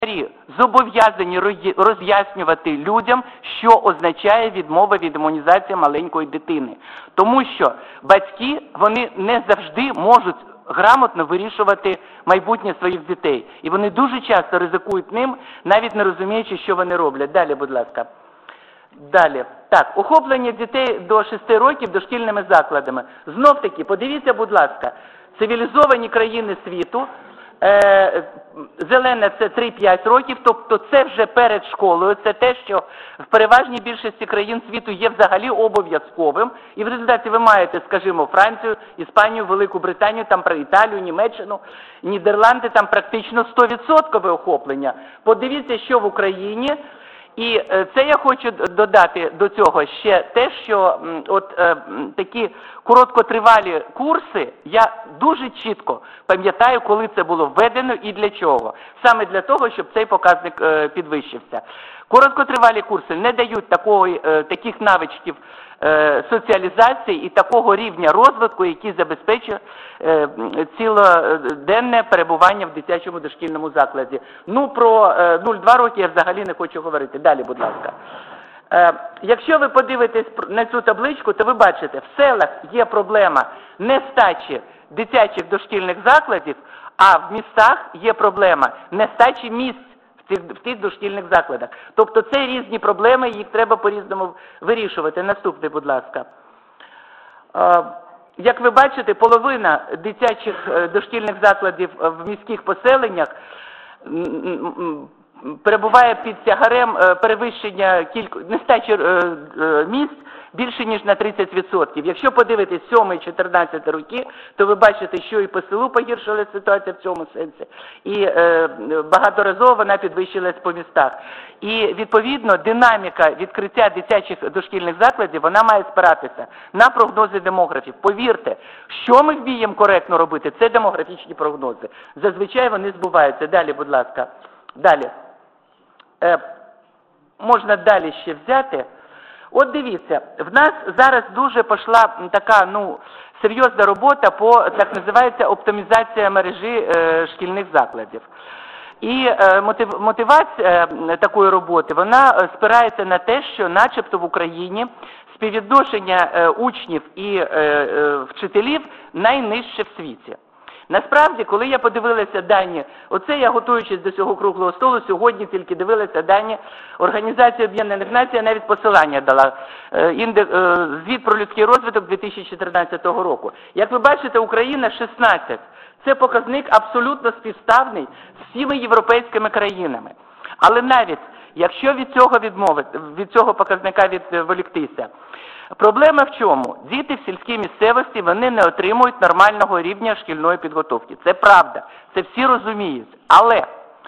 зобов'язані роз'яснювати людям, що означає відмова від імунізації маленької дитини. Тому що батьки, вони не завжди можуть грамотно вирішувати майбутнє своїх дітей. І вони дуже часто ризикують ним, навіть не розуміючи, що вони роблять. Далі, будь ласка. Далі. Так, охоплення дітей до 6 років дошкільними закладами. Знов-таки, подивіться, будь ласка, цивілізовані країни світу, зелене – це 3-5 років, тобто це вже перед школою, це те, що в переважній більшості країн світу є взагалі обов'язковим, і в результаті ви маєте, скажімо, Францію, Іспанію, Велику Британію, там про Італію, Німеччину, Нідерланди, там практично 100% охоплення. Подивіться, що в Україні. І це я хочу додати до цього ще те, що такі короткотривалі курси, я дуже чітко пам'ятаю, коли це було введено і для чого. Саме для того, щоб цей показник підвищився. Короткотривалі курси не дають таких навичків соціалізації і такого рівня розвитку, який забезпечує цілоденне перебування в дитячому дошкільному закладі. Ну, про 0-2 роки я взагалі не хочу говорити. Далі, будь ласка. Якщо ви подивитесь на цю табличку, то ви бачите, в селах є проблема нестачі дитячих дошкільних закладів, а в містах є проблема нестачі місць в тих дошкільних закладах. Тобто це різні проблеми, їх треба по-різному вирішувати. Наступний, будь ласка. Як ви бачите, половина дитячих дошкільних закладів в міських поселеннях перебуває під тягарем перевищення нестачі місць більше, ніж на 30%. Якщо подивитись 7-14 роки, то ви бачите, що і по селу погіршилася ситуація в цьому сенсі, і багаторазово вона підвищилась по містах. І, відповідно, динаміка відкриття дитячих дошкільних закладів, вона має спиратися на прогнози демографів. Повірте, що ми вміємо коректно робити, це демографічні прогнози. Зазвичай вони збуваються. Далі, будь ласка. Далі. Можна далі ще взяти. От дивіться, в нас зараз дуже пішла така, серйозна робота по, так називається, оптимізація мережі шкільних закладів. І мотивація такої роботи, вона спирається на те, що начебто в Україні співвідношення учнів і вчителів найнижче в світі. Насправді, коли я подивилася дані, оце я, готуючись до цього круглого столу, сьогодні тільки дивилася дані Організації Об'єднаних Націй, я навіть посилання дала, звіт про людський розвиток 2014 року. Як ви бачите, Україна 16. Це показник абсолютно співставний з всіма європейськими країнами. Але навіть, якщо від цього показника відволіктися, проблема в чому? Діти в сільській місцевості, вони не отримують нормального рівня шкільної підготовки. Це правда, це всі розуміють. Але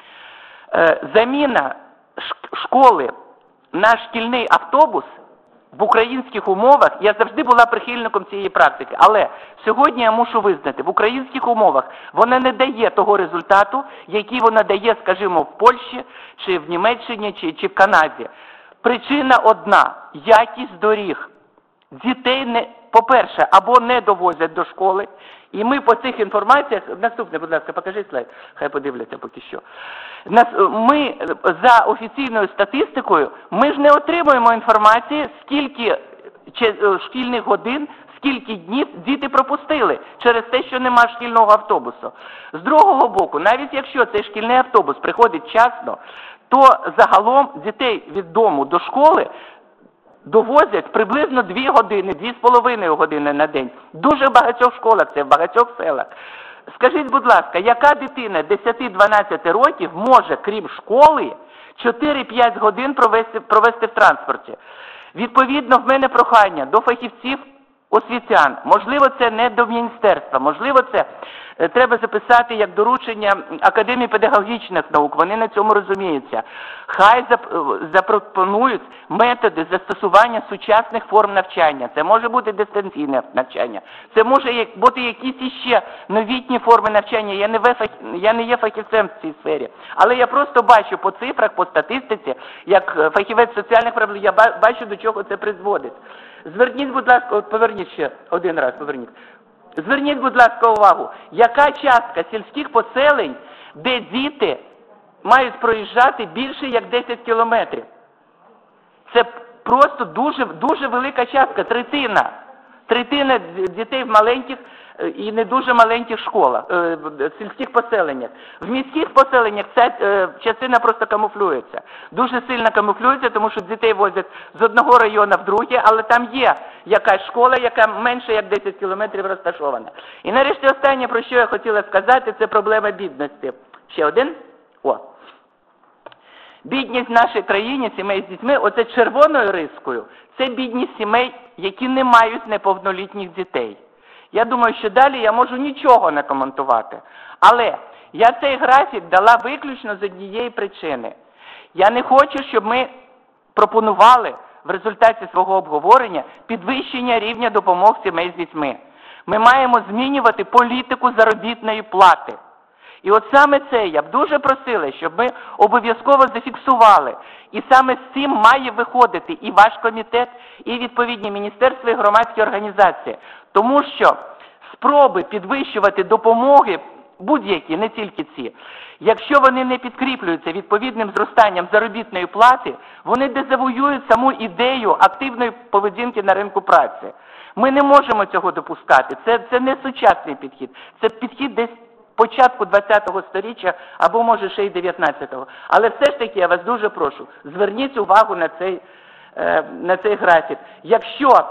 заміна школи на шкільний автобус в українських умовах, я завжди була прихильником цієї практики, але сьогодні я мушу визнати, в українських умовах вона не дає того результату, який вона дає, скажімо, в Польщі, чи в Німеччині, чи в Канаді. Причина одна – якість доріг. Дітей, по-перше, або не довозять до школи, і ми по цих інформаціях, наступне, будь ласка, покажіть слайд, хай подивляться поки що. Ми за офіційною статистикою, ми ж не отримуємо інформації, скільки шкільних годин, скільки днів діти пропустили через те, що нема шкільного автобусу. З другого боку, навіть якщо цей шкільний автобус приходить вчасно, то загалом дітей від дому до школи довозять приблизно 2 години, 2,5 години на день. Дуже в багатьох школах, це в багатьох селах. Скажіть, будь ласка, яка дитина 10-12 років може, крім школи, 4-5 годин провести в транспорті? Відповідно, в мене прохання до фахівців освітян. Можливо, це не до міністерства, можливо, це треба записати як доручення Академії педагогічних наук, вони на цьому розуміються. Хай запропонують методи застосування сучасних форм навчання. Це може бути дистанційне навчання, це може бути якісь іще новітні форми навчання. Я не є фахівцем в цій сфері, але я просто бачу по цифрах, по статистиці, як фахівець соціальних проблем, я бачу, до чого це призводить. Зверніть, будь ласка, поверніть ще один раз, поверніть. Зверніть, будь ласка, увагу, яка частка сільських поселень, де діти мають проїжджати більше як 10 кілометрів. Це просто дуже велика частка, третина. Третина дітей в маленьких і не дуже маленьких школах, в сільських поселеннях. В міських поселеннях ця частина просто камуфлюється. Дуже сильно камуфлюється, тому що дітей возять з одного району в другий, але там є якась школа, яка менше як 10 кілометрів розташована. І нарешті останнє, про що я хотіла сказати, це проблема бідності. Ще один? Бідність в нашій країні, сімей з дітьми, оце червоною рискою, це бідність сімей, які не мають неповнолітніх дітей. Я думаю, що далі я можу нічого не коментувати. Але я цей графік дала виключно з однієї причини. Я не хочу, щоб ми пропонували в результаті свого обговорення підвищення рівня допомог сімей з дітьми. Ми маємо змінювати політику заробітної плати. І от саме це я б дуже просила, щоб ми обов'язково зафіксували. І саме з цим має виходити і ваш комітет, і відповідні міністерства, і громадські організації. Тому що спроби підвищувати допомоги, будь-які, не тільки ці, якщо вони не підкріплюються відповідним зростанням заробітної плати, вони дезавуюють саму ідею активної поведінки на ринку праці. Ми не можемо цього допускати. Це не сучасний підхід. Це підхід десь початку 20-го сторіччя, або може ще й 19-го. Але все ж таки я вас дуже прошу, зверніть увагу на цей графік. Якщо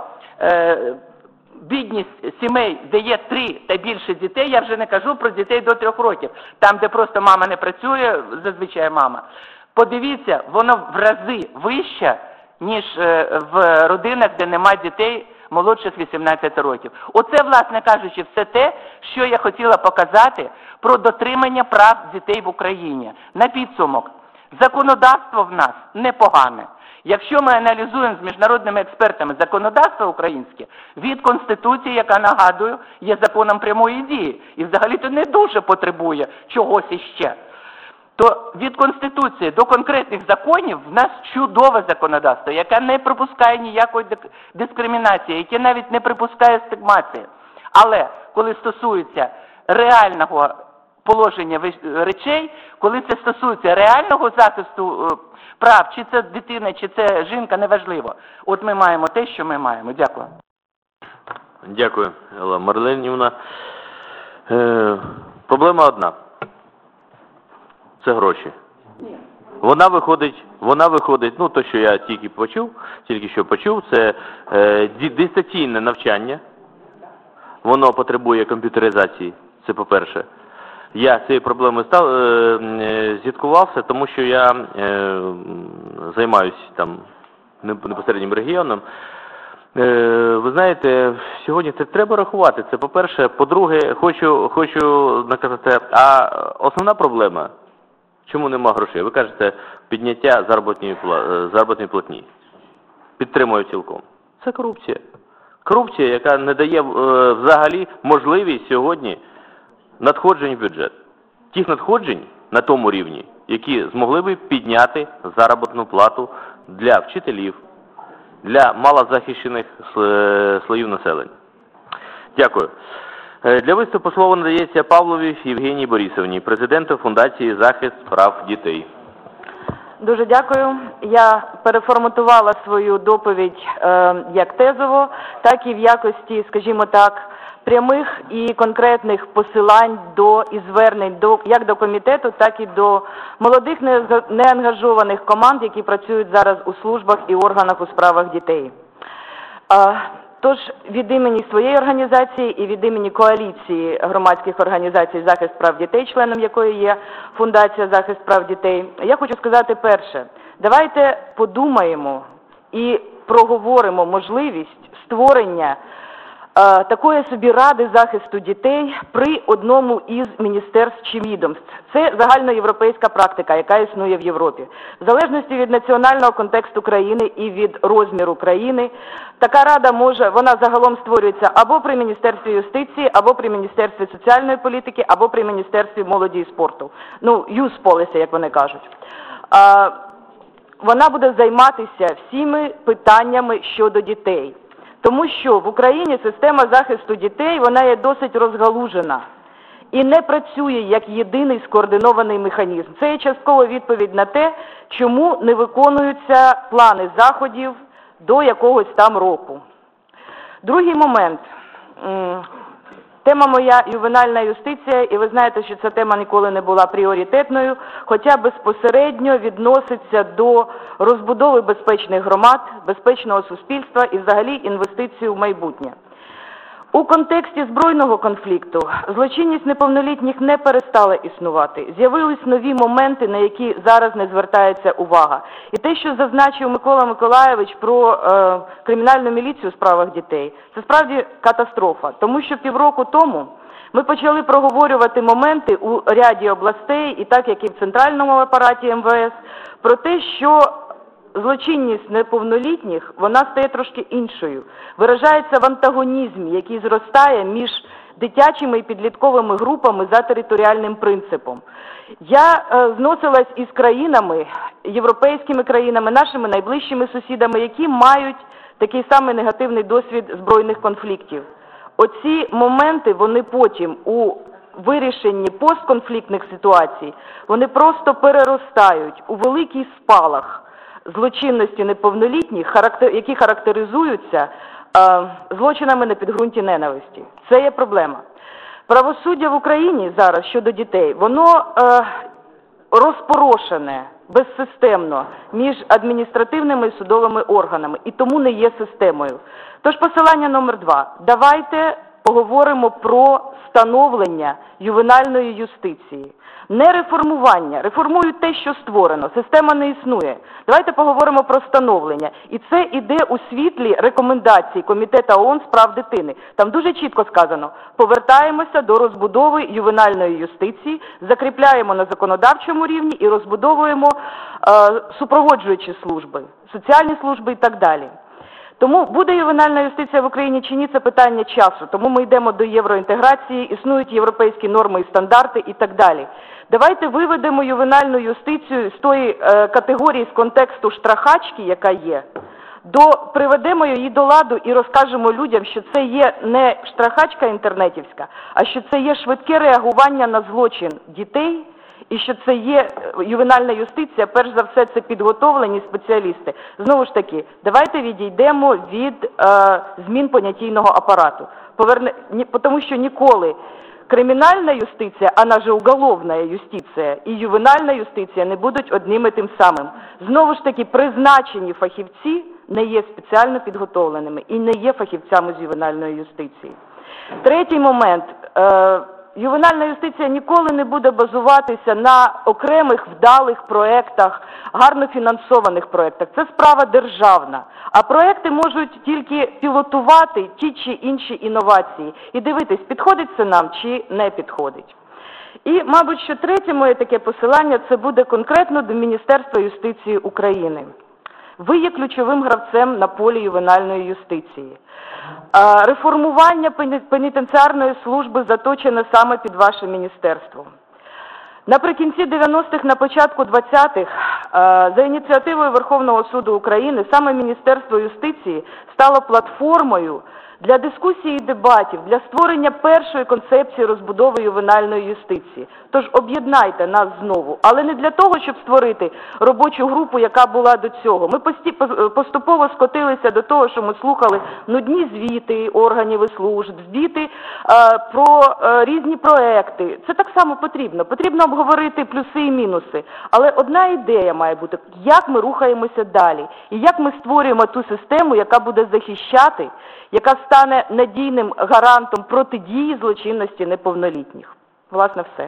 бідність сімей, де є 3 та більше дітей, я вже не кажу про дітей до 3 років, там, де просто мама не працює, зазвичай мама. Подивіться, воно в рази вище, ніж в родинах, де нема дітей молодших 18 років. Оце, власне кажучи, все те, що я хотіла показати про дотримання прав дітей в Україні. На підсумок, законодавство в нас непогане. Якщо ми аналізуємо з міжнародними експертами законодавство українське, від Конституції, яка, нагадую, є законом прямої дії, і взагалі-то не дуже потребує чогось іще, то від Конституції до конкретних законів в нас чудове законодавство, яке не припускає ніякої дискримінації, яке навіть не припускає стигмації. Але коли стосується реального положення речей, коли це стосується реального захисту прав, чи це дитина, чи це жінка, неважливо. От ми маємо те, що ми маємо. Дякую. Дякую, Елла Марленівна. Проблема одна. Це гроші. Вона виходить, ну, то, що я тільки що почув, це дистанційне навчання. Воно потребує комп'ютеризації, це по-перше. Я з цією проблемою зіткнувався, тому що я займаюся там непосереднім регіоном. Ви знаєте, сьогодні це треба рахувати, це по-перше. По-друге, хочу наказати, а основна проблема, чому нема грошей? Ви кажете, підняття заробітної платні. Підтримую цілком. Це корупція. Корупція, яка не дає взагалі можливість сьогодні надходжень в бюджет. Тих надходжень на тому рівні, які змогли би підняти заробітну плату для вчителів, для малозахищених слоїв населення. Дякую. Для виступу слово надається Павловій Євгенії Борисовні, президенту Фундації «Захист прав дітей». Дуже дякую. Я переформатувала свою доповідь як тезово, так і в якості, скажімо так, прямих і конкретних посилань і звернень як до комітету, так і до молодих неангажованих команд, які працюють зараз у службах і органах у справах дітей. Тож від імені своєї організації і від імені коаліції громадських організацій «Захист прав дітей», членом якої є Фундація «Захист прав дітей», я хочу сказати перше. Давайте подумаємо і проговоримо можливість створення такої собі ради захисту дітей при одному із міністерств чи відомств. Це загальноєвропейська практика, яка існує в Європі. В залежності від національного контексту країни і від розміру країни, така рада вона загалом створюється або при Міністерстві юстиції, або при Міністерстві соціальної політики, або при Міністерстві молоді і спорту. Youth Policy, як вони кажуть. Вона буде займатися всіми питаннями щодо дітей. Тому що в Україні система захисту дітей, вона є досить розгалужена. і не працює як єдиний скоординований механізм. Це є часткова відповідь на те, чому не виконуються плани заходів до якогось там року. Другий момент. Тема моя – ювенальна юстиція, і ви знаєте, що ця тема ніколи не була пріоритетною, хоча безпосередньо відноситься до розбудови безпечних громад, безпечного суспільства і взагалі інвестицій в майбутнє. У контексті збройного конфлікту злочинність неповнолітніх не перестала існувати. З'явились нові моменти, на які зараз не звертається увага. І те, що зазначив Микола Миколайович про кримінальну міліцію у справах дітей, це справді катастрофа. Тому що півроку тому ми почали проговорювати моменти у ряді областей, і так як і в центральному апараті МВС, про те, що злочинність неповнолітніх, вона стає трошки іншою. Виражається в антагонізмі, який зростає між дитячими і підлітковими групами за територіальним принципом. Я зносилась із країнами, європейськими країнами, нашими найближчими сусідами, які мають такий самий негативний досвід збройних конфліктів. Оці моменти, вони потім у вирішенні постконфліктних ситуацій, вони просто переростають у великий спалах злочинності неповнолітніх, які характеризуються злочинами на підґрунті ненависті. Це є проблема. Правосуддя в Україні зараз щодо дітей, воно розпорошене безсистемно між адміністративними і судовими органами, і тому не є системою. Тож посилання номер 2. Давайте поговоримо про становлення ювенальної юстиції. Не реформування. Реформують те, що створено. Система не існує. Давайте поговоримо про становлення. І це іде у світлі рекомендацій Комітету ООН з прав дитини. Там дуже чітко сказано, повертаємося до розбудови ювенальної юстиції, закріпляємо на законодавчому рівні і розбудовуємо супроводжуючі служби, соціальні служби і так далі. Тому буде ювенальна юстиція в Україні чи ні, це питання часу. Тому ми йдемо до євроінтеграції, існують європейські норми і стандарти і так далі. Давайте виведемо ювенальну юстицію з тої категорії, з контексту штрахачки, яка є, приведемо її до ладу і розкажемо людям, що це є не штрахачка інтернетівська, а що це є швидке реагування на злочин дітей, і що це є ювенальна юстиція, перш за все, це підготовлені спеціалісти. Знову ж таки, давайте відійдемо від змін понятійного апарату. Тому що ніколи кримінальна юстиція, вона же уголовна юстиція, і ювенальна юстиція не будуть одним і тим самим. Знову ж таки, призначені фахівці не є спеціально підготовленими і не є фахівцями з ювенальної юстиції. Третій момент. Ювенальна юстиція ніколи не буде базуватися на окремих вдалих проєктах, гарно фінансованих проєктах. Це справа державна. А проєкти можуть тільки пілотувати ті чи інші інновації. І дивитись, підходить це нам чи не підходить. І, мабуть, що третє моє таке посилання, це буде конкретно до Міністерства юстиції України. Ви є ключовим гравцем на полі ювенальної юстиції. Реформування пенітенціарної служби заточене саме під ваше міністерство. Наприкінці 90-х, на початку 20-х, за ініціативою Верховного суду України, саме Міністерство юстиції стало платформою для дискусії і дебатів, для створення першої концепції розбудови ювенальної юстиції. Тож об'єднайте нас знову, але не для того, щоб створити робочу групу, яка була до цього. Ми поступово скотилися до того, що ми слухали нудні звіти органів і служб, звіти про різні проекти. Це так само потрібно. Потрібно обговорити плюси і мінуси. Але одна ідея має бути, як ми рухаємося далі. І як ми створюємо ту систему, яка буде захищати, яка стане надійним гарантом протидії злочинності неповнолітніх. Власне, все.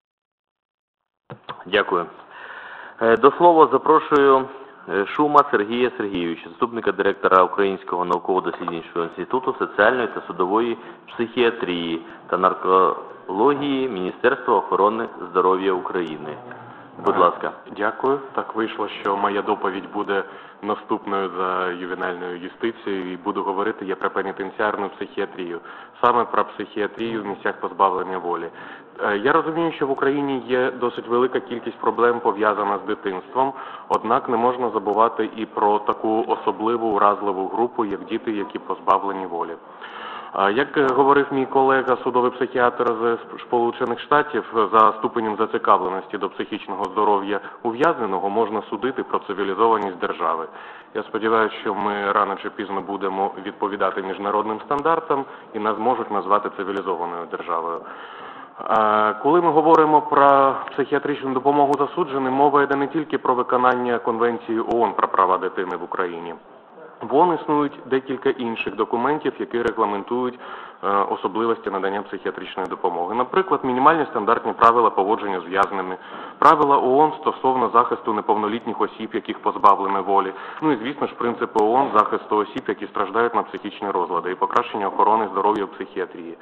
Дякую. До слова запрошую Шума Сергія Сергійовича, заступника директора Українського науково-дослідницького інституту соціальної та судової психіатрії та наркології Міністерства охорони здоров'я України. Будь ласка. Дякую. Так вийшло, що моя доповідь буде наступною за ювенальною юстицією і буду говорити я про пенітенціарну психіатрію. Саме про психіатрію в місцях позбавлення волі. Я розумію, що в Україні є досить велика кількість проблем, пов'язана з дитинством, однак не можна забувати і про таку особливу, вразливу групу, як діти, які позбавлені волі. Як говорив мій колега, судовий психіатр з Сполучених Штатів, за ступенем зацікавленості до психічного здоров'я ув'язненого можна судити про цивілізованість держави. Я сподіваюся, що ми рано чи пізно будемо відповідати міжнародним стандартам і нас можуть назвати цивілізованою державою. Коли ми говоримо про психіатричну допомогу засудженим, мова йде не тільки про виконання Конвенції ООН про права дитини в Україні. В ООН існують декілька інших документів, які регламентують особливості надання психіатричної допомоги. Наприклад, мінімальні стандартні правила поводження з в'язними, правила ООН стосовно захисту неповнолітніх осіб, яких позбавлено волі, ну і, звісно ж, принципи ООН захисту осіб, які страждають на психічні розлади і покращення охорони здоров'я в психіатрії.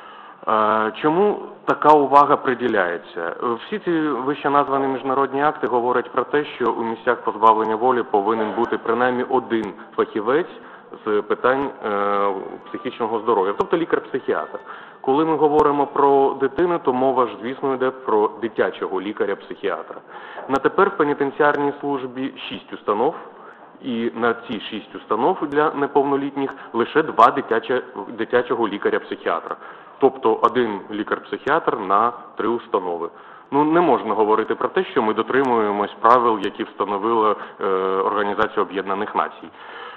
Чому така увага приділяється? Всі ці вище названі міжнародні акти говорять про те, що у місцях позбавлення волі повинен бути принаймні один фахівець з питань психічного здоров'я, тобто лікар-психіатр. Коли ми говоримо про дитину, то мова ж, звісно, йде про дитячого лікаря-психіатра. На тепер в пенітенціарній службі 6 установ, і на ці 6 установ для неповнолітніх лише 2 дитячого лікаря-психіатра. Тобто один лікар-психіатр на 3 установи. Ну, не можна говорити про те, що ми дотримуємось правил, які встановила Організація Об'єднаних Націй.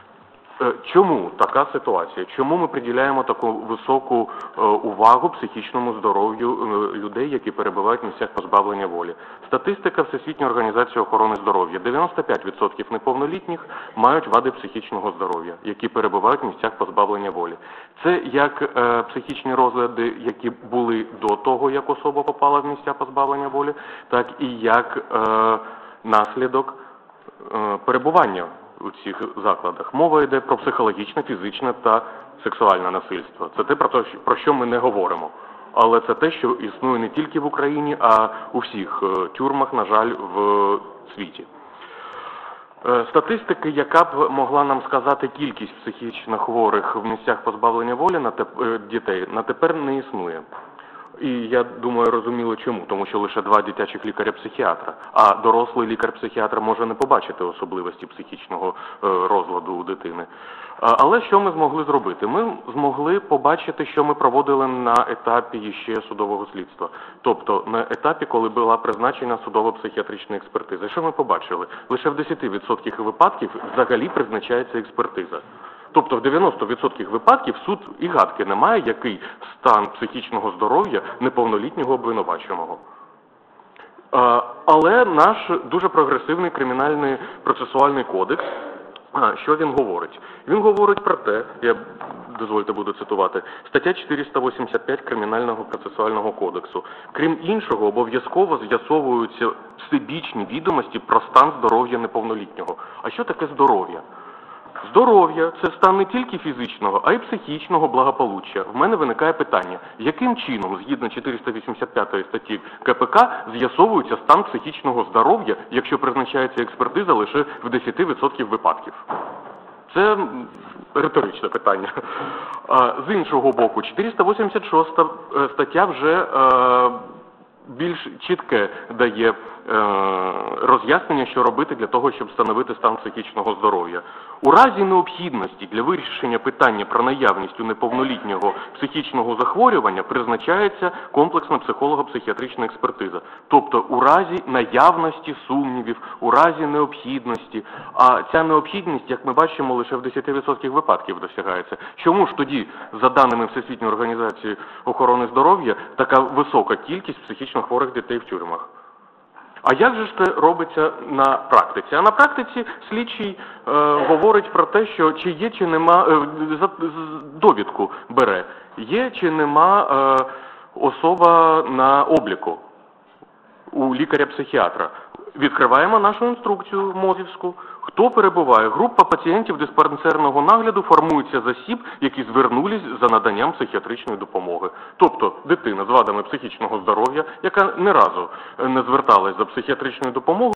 Чому така ситуація? Чому ми приділяємо таку високу увагу психічному здоров'ю людей, які перебувають в місцях позбавлення волі? Статистика Всесвітньої організації охорони здоров'я. 95% неповнолітніх мають вади психічного здоров'я, які перебувають в місцях позбавлення волі. Це як психічні розлади, які були до того, як особа попала в місця позбавлення волі, так і як наслідок перебування у цих закладах. Мова йде про психологічне, фізичне та сексуальне насильство. Це те, про що ми не говоримо. Але це те, що існує не тільки в Україні, а у всіх тюрмах, на жаль, в світі. Статистики, яка б могла нам сказати кількість психічно хворих в місцях позбавлення волі дітей, на тепер не існує. І я думаю, розуміло чому, тому що лише 2 дитячих лікаря-психіатра, а дорослий лікар-психіатр може не побачити особливості психічного розладу у дитини. Але що ми змогли зробити? Ми змогли побачити, що ми проводили на етапі ще судового слідства. Тобто на етапі, коли була призначена судово-психіатрична експертиза. Що ми побачили? Лише в 10% випадків взагалі призначається експертиза. Тобто в 90% випадків суд і гадки не має, який стан психічного здоров'я неповнолітнього обвинуваченого. Але наш дуже прогресивний кримінальний процесуальний кодекс, що він говорить? Він говорить про те, дозвольте буду цитувати, стаття 485 Кримінального процесуального кодексу. Крім іншого, обов'язково з'ясовуються всебічні відомості про стан здоров'я неповнолітнього. А що таке здоров'я? Здоров'я – це стан не тільки фізичного, а й психічного благополуччя. В мене виникає питання, яким чином, згідно 485 статті КПК, з'ясовується стан психічного здоров'я, якщо призначається експертиза лише в 10% випадків? Це риторичне питання. З іншого боку, 486 стаття вже більш чітке дає роз'яснення, що робити для того, щоб встановити стан психічного здоров'я. У разі необхідності для вирішення питання про наявність у неповнолітнього психічного захворювання призначається комплексна психолого-психіатрична експертиза. Тобто у разі наявності сумнівів, у разі необхідності. А ця необхідність, як ми бачимо, лише в 10% випадків досягається. Чому ж тоді, за даними Всесвітньої організації охорони здоров'я, така висока кількість психічно хворих дітей в тюрмах? А як же ж це робиться на практиці? А на практиці слідчий говорить про те, що чи є, чи нема, довідку бере, є чи нема особа на обліку у лікаря-психіатра. Відкриваємо нашу інструкцію МОЗівську. Хто перебуває? Група пацієнтів диспансерного нагляду формується з осіб, які звернулись за наданням психіатричної допомоги. Тобто дитина з вадами психічного здоров'я, яка ні разу не зверталась за психіатричною допомогою,